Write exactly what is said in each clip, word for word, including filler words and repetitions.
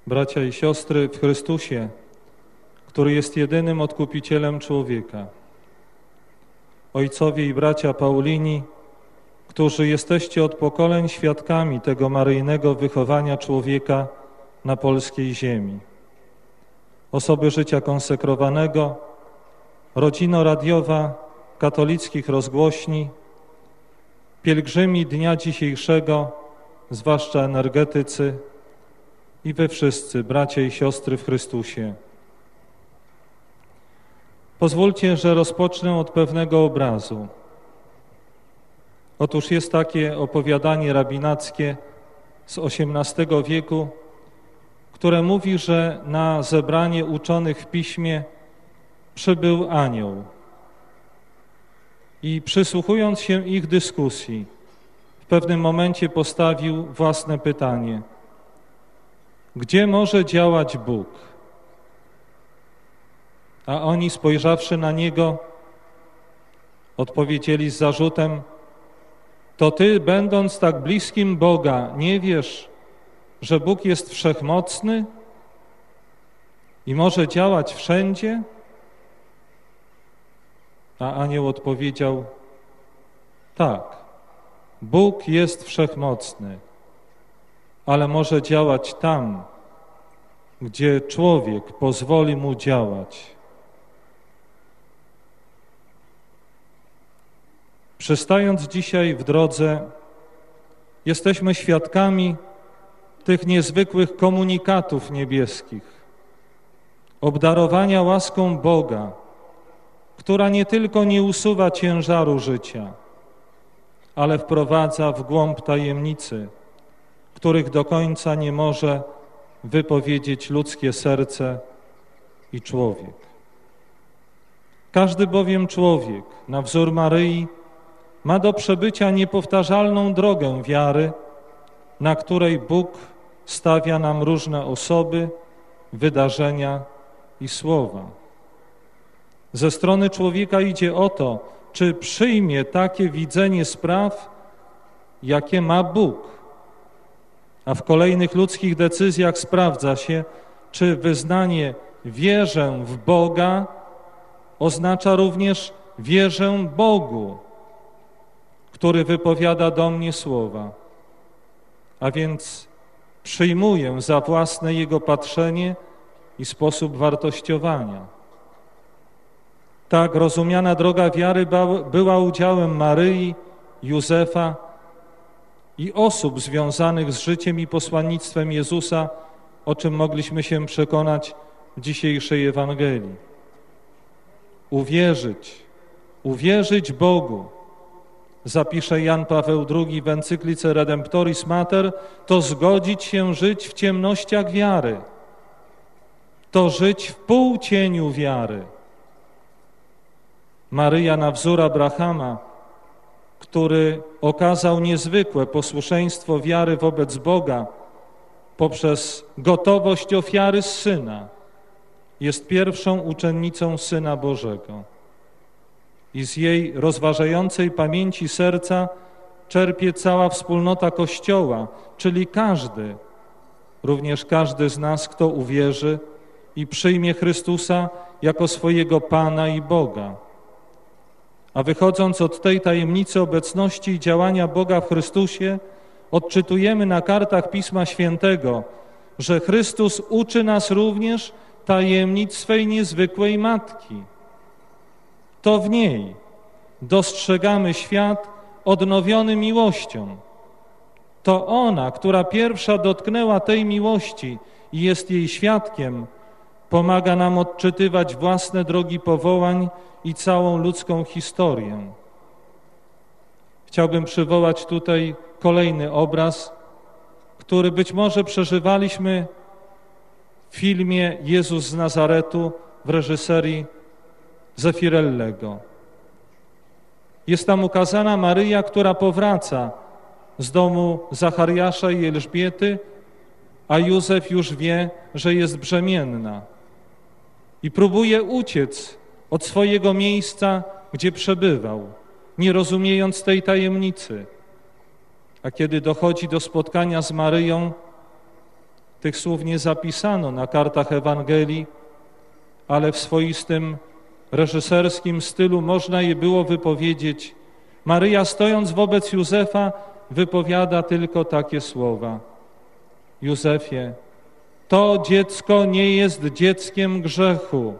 bracia i siostry w Chrystusie, który jest jedynym odkupicielem człowieka. Ojcowie i bracia Paulini, którzy jesteście od pokoleń świadkami tego maryjnego wychowania człowieka na polskiej ziemi. Osoby życia konsekrowanego, rodzino radiowa katolickich rozgłośni, pielgrzymi dnia dzisiejszego, zwłaszcza energetycy, i wy wszyscy, bracia i siostry w Chrystusie. Pozwólcie, że rozpocznę od pewnego obrazu. Otóż jest takie opowiadanie rabinackie z osiemnastego wieku, które mówi, że na zebranie uczonych w piśmie przybył anioł i przysłuchując się ich dyskusji, w pewnym momencie postawił własne pytanie: gdzie może działać Bóg? A oni, spojrzawszy na niego, odpowiedzieli z zarzutem: to ty, będąc tak bliskim Boga, nie wiesz, że Bóg jest wszechmocny i może działać wszędzie? A anioł odpowiedział: tak, Bóg jest wszechmocny, ale może działać tam, gdzie człowiek pozwoli mu działać. Przystając dzisiaj w drodze, jesteśmy świadkami tych niezwykłych komunikatów niebieskich, obdarowania łaską Boga, która nie tylko nie usuwa ciężaru życia, ale wprowadza w głąb tajemnicy, których do końca nie może wypowiedzieć ludzkie serce i człowiek. Każdy bowiem człowiek, na wzór Maryi, ma do przebycia niepowtarzalną drogę wiary, na której Bóg stawia nam różne osoby, wydarzenia i słowa. Ze strony człowieka idzie o to, czy przyjmie takie widzenie spraw, jakie ma Bóg, a w kolejnych ludzkich decyzjach sprawdza się, czy wyznanie wierzę w Boga oznacza również wierzę Bogu, który wypowiada do mnie słowa, a więc przyjmuję za własne Jego patrzenie i sposób wartościowania. Tak rozumiana droga wiary była udziałem Maryi, Józefa i osób związanych z życiem i posłannictwem Jezusa, o czym mogliśmy się przekonać w dzisiejszej Ewangelii. Uwierzyć, uwierzyć Bogu, zapisze Jan Paweł drugi w encyklice Redemptoris Mater, to zgodzić się żyć w ciemnościach wiary, to żyć w półcieniu wiary. Maryja na wzór Abrahama, który okazał niezwykłe posłuszeństwo wiary wobec Boga poprzez gotowość ofiary Syna, jest pierwszą uczennicą Syna Bożego. I z jej rozważającej pamięci serca czerpie cała wspólnota Kościoła, czyli każdy, również każdy z nas, kto uwierzy i przyjmie Chrystusa jako swojego Pana i Boga. A wychodząc od tej tajemnicy obecności i działania Boga w Chrystusie, odczytujemy na kartach Pisma Świętego, że Chrystus uczy nas również tajemnic swej niezwykłej Matki. To w niej dostrzegamy świat odnowiony miłością. To ona, która pierwsza dotknęła tej miłości i jest jej świadkiem, pomaga nam odczytywać własne drogi powołań i całą ludzką historię. Chciałbym przywołać tutaj kolejny obraz, który być może przeżywaliśmy w filmie Jezus z Nazaretu w reżyserii Zeffirellego. Jest tam ukazana Maryja, która powraca z domu Zachariasza i Elżbiety, a Józef już wie, że jest brzemienna i próbuje uciec od swojego miejsca, gdzie przebywał, nie rozumiejąc tej tajemnicy. A kiedy dochodzi do spotkania z Maryją, Tych słów nie zapisano na kartach Ewangelii, ale w swoistym reżyserskim stylu można je było wypowiedzieć. Maryja, stojąc wobec Józefa, wypowiada tylko takie słowa: Józefie, to dziecko nie jest dzieckiem grzechu.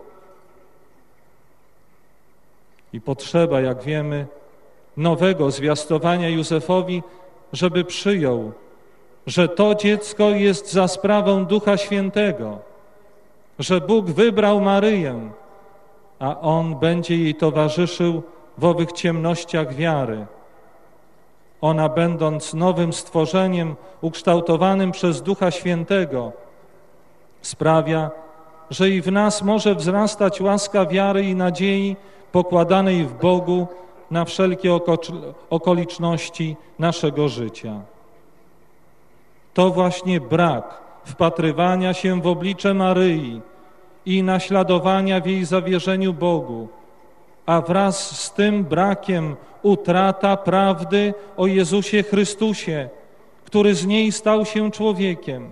I potrzeba, jak wiemy, nowego zwiastowania Józefowi, żeby przyjął, że to dziecko jest za sprawą Ducha Świętego, że Bóg wybrał Maryję, a On będzie jej towarzyszył w owych ciemnościach wiary. Ona, będąc nowym stworzeniem ukształtowanym przez Ducha Świętego, sprawia, że i w nas może wzrastać łaska wiary i nadziei pokładanej w Bogu na wszelkie okoliczności naszego życia. To właśnie brak wpatrywania się w oblicze Maryi i naśladowania w jej zawierzeniu Bogu, a wraz z tym brakiem utrata prawdy o Jezusie Chrystusie, który z niej stał się człowiekiem.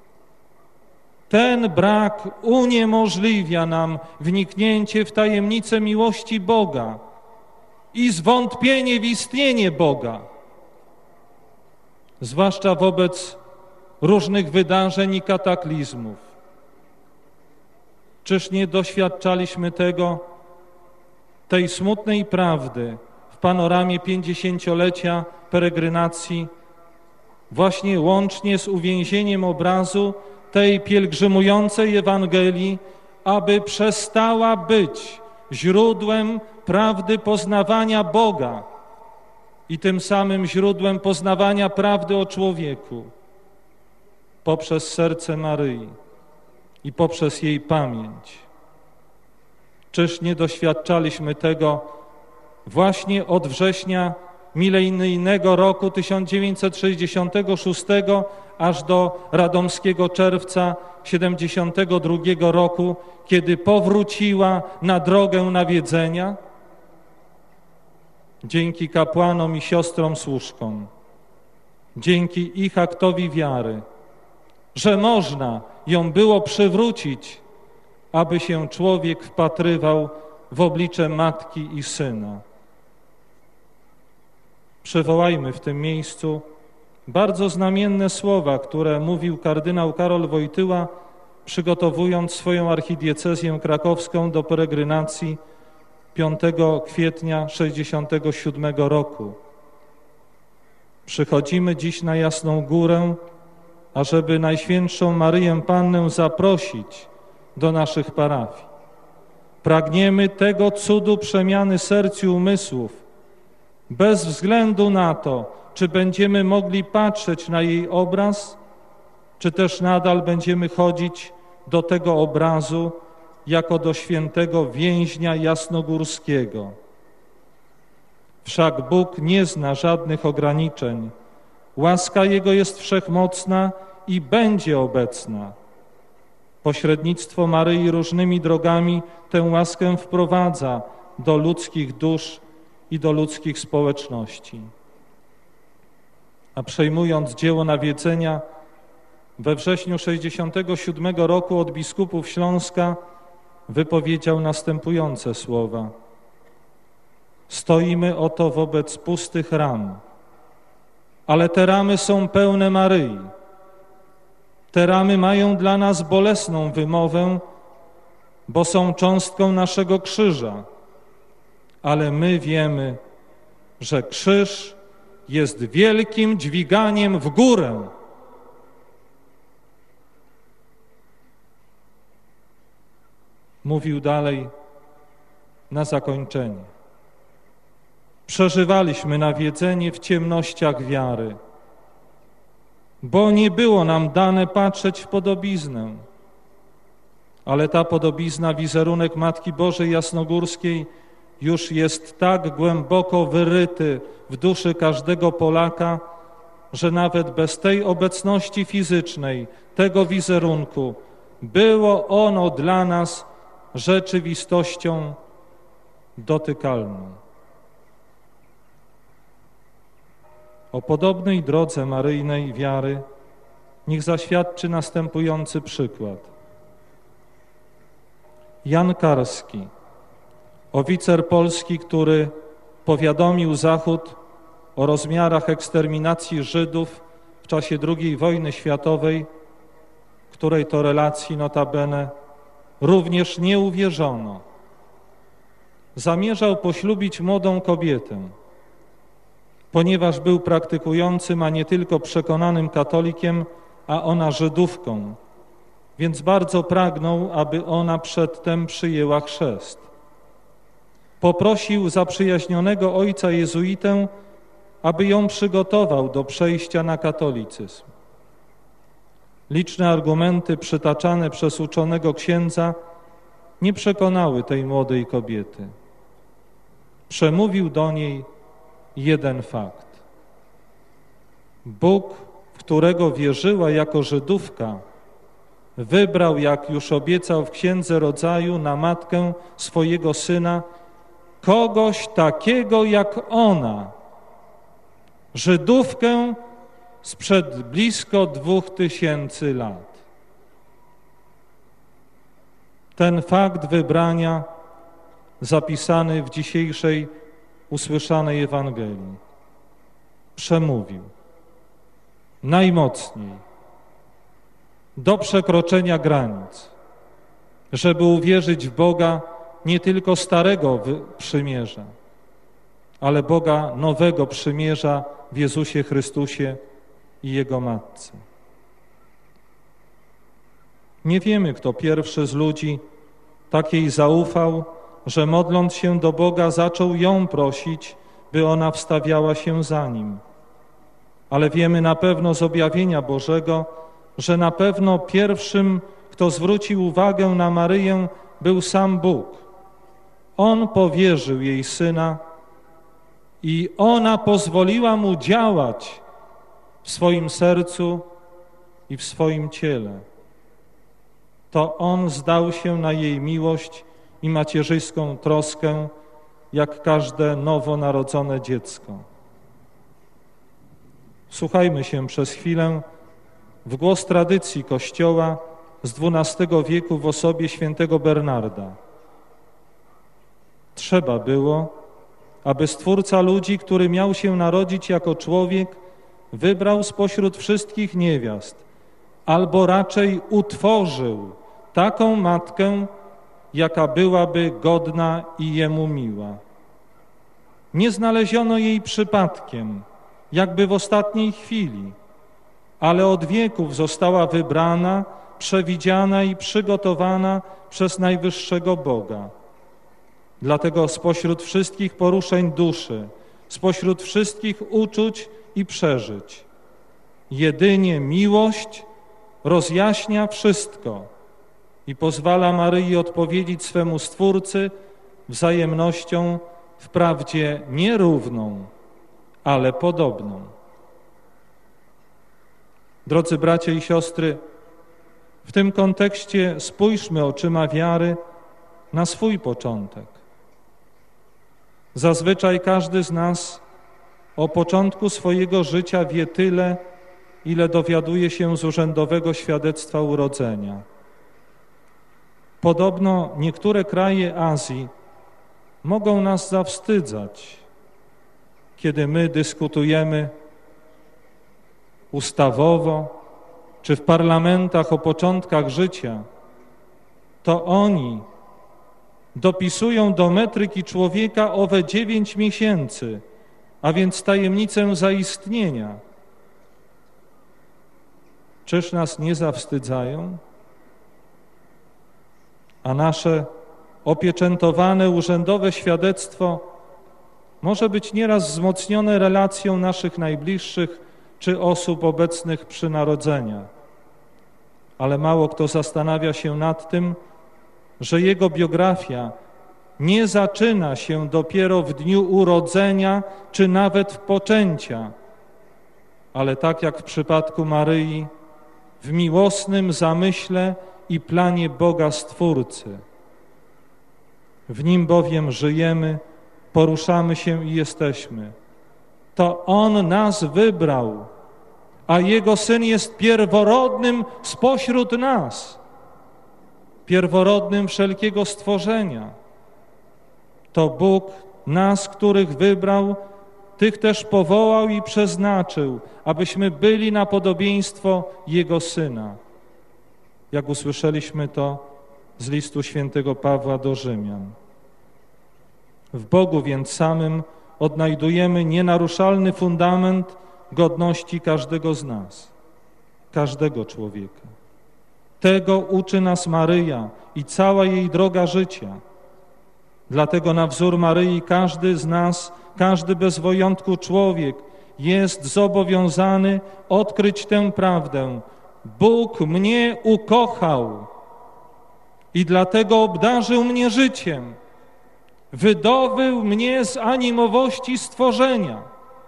Ten brak uniemożliwia nam wniknięcie w tajemnicę miłości Boga i zwątpienie w istnienie Boga, zwłaszcza wobec różnych wydarzeń i kataklizmów. Czyż nie doświadczaliśmy tego, tej smutnej prawdy w panoramie pięćdziesięciolecia peregrynacji, właśnie łącznie z uwięzieniem obrazu tej pielgrzymującej Ewangelii, aby przestała być źródłem prawdy poznawania Boga i tym samym źródłem poznawania prawdy o człowieku poprzez serce Maryi i poprzez jej pamięć. Czyż nie doświadczaliśmy tego właśnie od września milenijnego roku tysiąc dziewięćset sześćdziesiątego szóstego aż do radomskiego czerwca siedemdziesiątego drugiego roku, kiedy powróciła na drogę nawiedzenia? Dzięki kapłanom i siostrom służkom, dzięki ich aktowi wiary, że można ją było przywrócić, aby się człowiek wpatrywał w oblicze Matki i Syna. Przywołajmy w tym miejscu bardzo znamienne słowa, które mówił kardynał Karol Wojtyła, przygotowując swoją archidiecezję krakowską do peregrynacji piątego kwietnia sześćdziesiątego siódmego roku. Przychodzimy dziś na Jasną Górę, ażeby Najświętszą Maryję Pannę zaprosić do naszych parafii. Pragniemy tego cudu przemiany serc i umysłów, bez względu na to, czy będziemy mogli patrzeć na jej obraz, czy też nadal będziemy chodzić do tego obrazu jako do świętego więźnia jasnogórskiego. Wszak Bóg nie zna żadnych ograniczeń. Łaska Jego jest wszechmocna i będzie obecna. Pośrednictwo Maryi różnymi drogami tę łaskę wprowadza do ludzkich dusz i do ludzkich społeczności. A przejmując dzieło nawiedzenia, we wrześniu sześćdziesiątego siódmego roku od biskupów Śląska wypowiedział następujące słowa: stoimy oto wobec pustych ram, ale te ramy są pełne Maryi. Te ramy mają dla nas bolesną wymowę, bo są cząstką naszego krzyża, ale my wiemy, że krzyż jest wielkim dźwiganiem w górę. Mówił dalej na zakończenie. Przeżywaliśmy nawiedzenie w ciemnościach wiary, bo nie było nam dane patrzeć w podobiznę, ale ta podobizna, wizerunek Matki Bożej Jasnogórskiej już jest tak głęboko wyryty w duszy każdego Polaka, że nawet bez tej obecności fizycznej, tego wizerunku, było ono dla nas rzeczywistością dotykalną. O podobnej drodze maryjnej wiary niech zaświadczy następujący przykład. Jan Karski, oficer polski, który powiadomił Zachód o rozmiarach eksterminacji Żydów w czasie drugiej wojny światowej, której to relacji notabene również nie uwierzono. Zamierzał poślubić młodą kobietę, ponieważ był praktykującym, a nie tylko przekonanym katolikiem, a ona Żydówką, więc bardzo pragnął, aby ona przedtem przyjęła chrzest. Poprosił zaprzyjaźnionego ojca jezuitę, aby ją przygotował do przejścia na katolicyzm. Liczne argumenty przytaczane przez uczonego księdza nie przekonały tej młodej kobiety. Przemówił do niej jeden fakt. Bóg, w którego wierzyła jako Żydówka, wybrał, jak już obiecał w Księdze Rodzaju, na matkę swojego syna kogoś takiego jak ona, Żydówkę sprzed blisko dwóch tysięcy lat. Ten fakt wybrania zapisany w dzisiejszej usłyszanej Ewangelii przemówił najmocniej do przekroczenia granic, żeby uwierzyć w Boga nie tylko Starego Przymierza, ale Boga Nowego Przymierza w Jezusie Chrystusie i Jego Matce. Nie wiemy, kto pierwszy z ludzi takiej zaufał, że modląc się do Boga zaczął ją prosić, by ona wstawiała się za Nim. Ale wiemy na pewno z objawienia Bożego, że na pewno pierwszym, kto zwrócił uwagę na Maryję, był sam Bóg. On powierzył jej Syna i ona pozwoliła Mu działać w swoim sercu i w swoim ciele. To On zdał się na jej miłość i macierzyską troskę, jak każde nowonarodzone dziecko. Słuchajmy się przez chwilę w głos tradycji Kościoła z dwunastego wieku w osobie świętego Bernarda. Trzeba było, aby Stwórca ludzi, który miał się narodzić jako człowiek, wybrał spośród wszystkich niewiast, albo raczej utworzył taką matkę, jaka byłaby godna i Jemu miła. Nie znaleziono jej przypadkiem, jakby w ostatniej chwili, ale od wieków została wybrana, przewidziana i przygotowana przez najwyższego Boga. Dlatego spośród wszystkich poruszeń duszy, spośród wszystkich uczuć i przeżyć, jedynie miłość rozjaśnia wszystko i pozwala Maryi odpowiedzieć swemu Stwórcy wzajemnością wprawdzie nierówną, ale podobną. Drodzy bracia i siostry, w tym kontekście spójrzmy oczyma wiary na swój początek. Zazwyczaj każdy z nas o początku swojego życia wie tyle, ile dowiaduje się z urzędowego świadectwa urodzenia. Podobno niektóre kraje Azji mogą nas zawstydzać, kiedy my dyskutujemy ustawowo czy w parlamentach o początkach życia, to oni dopisują do metryki człowieka owe dziewięć miesięcy, a więc tajemnicę zaistnienia. Czyż nas nie zawstydzają? A nasze opieczętowane urzędowe świadectwo może być nieraz wzmocnione relacją naszych najbliższych czy osób obecnych przy narodzeniach. Ale mało kto zastanawia się nad tym, że jego biografia nie zaczyna się dopiero w dniu urodzenia czy nawet w poczęcia, ale tak jak w przypadku Maryi, w miłosnym zamyśle i planie Boga Stwórcy. W Nim bowiem żyjemy, poruszamy się i jesteśmy. To On nas wybrał, a Jego Syn jest pierworodnym spośród nas, pierworodnym wszelkiego stworzenia. To Bóg nas, których wybrał, tych też powołał i przeznaczył, abyśmy byli na podobieństwo Jego Syna. Jak usłyszeliśmy to z listu świętego Pawła do Rzymian. W Bogu więc samym odnajdujemy nienaruszalny fundament godności każdego z nas, każdego człowieka. Tego uczy nas Maryja i cała jej droga życia. Dlatego na wzór Maryi każdy z nas, każdy bez wyjątku człowiek jest zobowiązany odkryć tę prawdę. Bóg mnie ukochał i dlatego obdarzył mnie życiem. Wydobył mnie z animowości stworzenia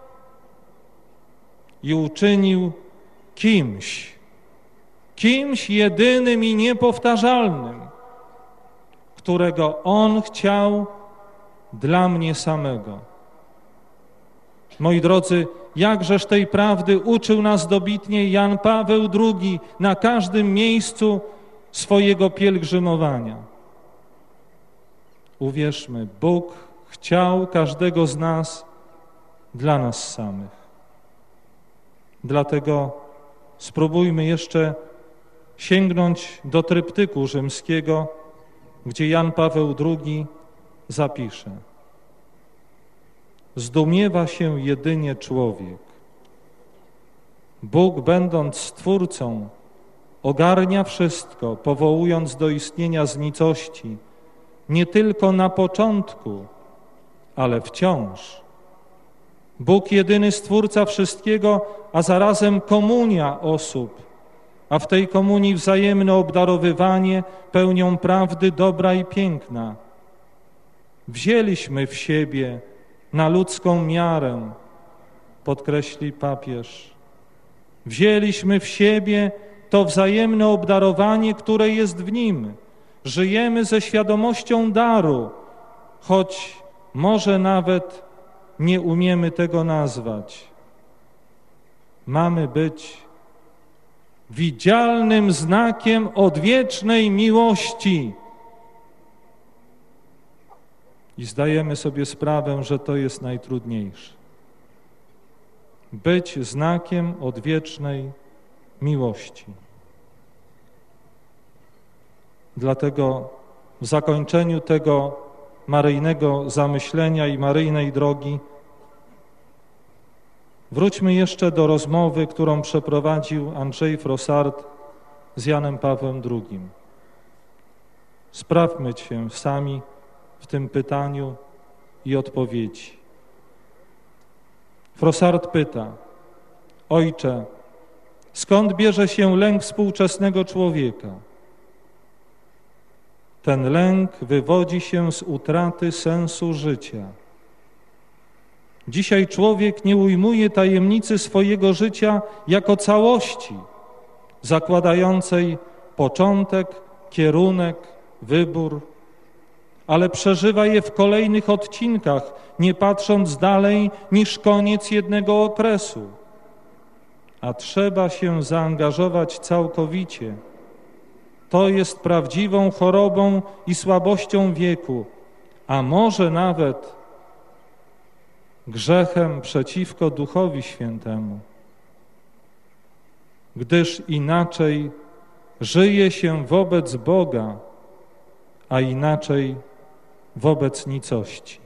i uczynił kimś, kimś jedynym i niepowtarzalnym, którego On chciał dla mnie samego. Moi drodzy, jakżeż tej prawdy uczył nas dobitnie Jan Paweł drugi na każdym miejscu swojego pielgrzymowania. Uwierzmy, Bóg chciał każdego z nas dla nas samych. Dlatego spróbujmy jeszcze sięgnąć do tryptyku rzymskiego, gdzie Jan Paweł drugi zapisze: zdumiewa się jedynie człowiek. Bóg, będąc Stwórcą, ogarnia wszystko, powołując do istnienia z nicości, nie tylko na początku, ale wciąż. Bóg, jedyny Stwórca wszystkiego, a zarazem komunia osób, a w tej komunii wzajemne obdarowywanie pełnią prawdy dobra i piękna. Wzięliśmy w siebie na ludzką miarę, podkreśli papież, wzięliśmy w siebie to wzajemne obdarowanie, które jest w Nim. Żyjemy ze świadomością daru, choć może nawet nie umiemy tego nazwać. Mamy być widzialnym znakiem odwiecznej miłości. I zdajemy sobie sprawę, że to jest najtrudniejsze. Być znakiem odwiecznej miłości. Dlatego w zakończeniu tego maryjnego zamyślenia i maryjnej drogi wróćmy jeszcze do rozmowy, którą przeprowadził Andrzej Frossard z Janem Pawłem drugim. Sprawmy się sami w tym pytaniu i odpowiedzi. Frossard pyta: Ojcze, skąd bierze się lęk współczesnego człowieka? Ten lęk wywodzi się z utraty sensu życia. Dzisiaj człowiek nie ujmuje tajemnicy swojego życia jako całości, zakładającej początek, kierunek, wybór, ale przeżywa je w kolejnych odcinkach, nie patrząc dalej niż koniec jednego okresu. A trzeba się zaangażować całkowicie. To jest prawdziwą chorobą i słabością wieku, a może nawet grzechem przeciwko Duchowi Świętemu, gdyż inaczej żyje się wobec Boga, a inaczej wobec nicości.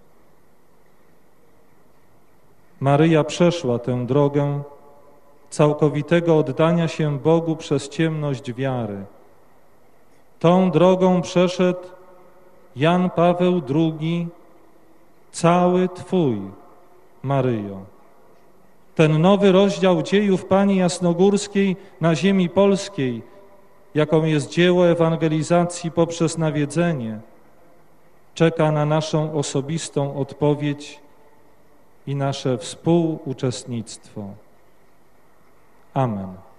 Maryja przeszła tę drogę całkowitego oddania się Bogu przez ciemność wiary. Tą drogą przeszedł Jan Paweł drugi, cały Twój, Maryjo. Ten nowy rozdział dziejów Pani Jasnogórskiej na ziemi polskiej, jaką jest dzieło ewangelizacji poprzez nawiedzenie, czeka na naszą osobistą odpowiedź i nasze współuczestnictwo. Amen.